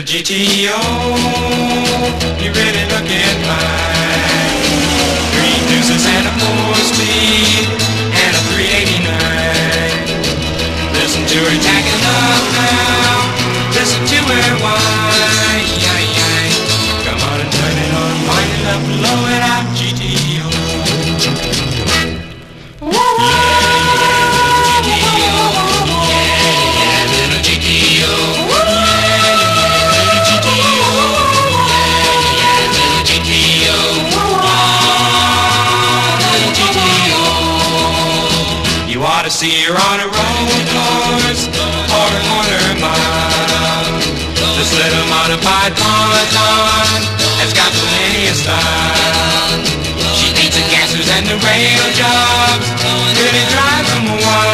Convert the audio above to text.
GTO, you're really looking fine. Three deuces and a 4-speed and a 389. Listen to her tacking up now. Listen to her whine. Come on and turn it on, wind it up, blow it out, GTO. You ought to see her on a road horse or a quarter mile. This little modified ponton has got plenty of style. She beats the gassers and the rail jobs, really drives them wild.